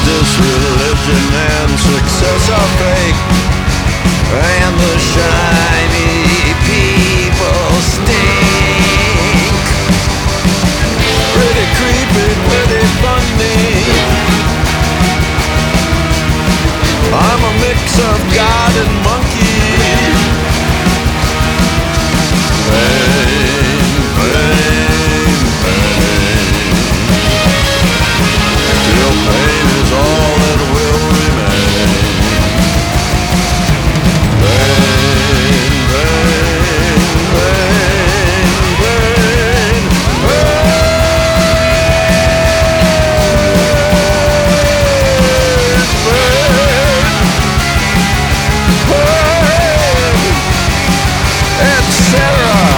This religion and success are fake, and the shiny people stink. Pretty creepy, pretty funny. I'm a mix of God and monkey. Pain, pain, pain. Till pain is all that will remain. Pain, pain, pain, pain, pain, pain, etc.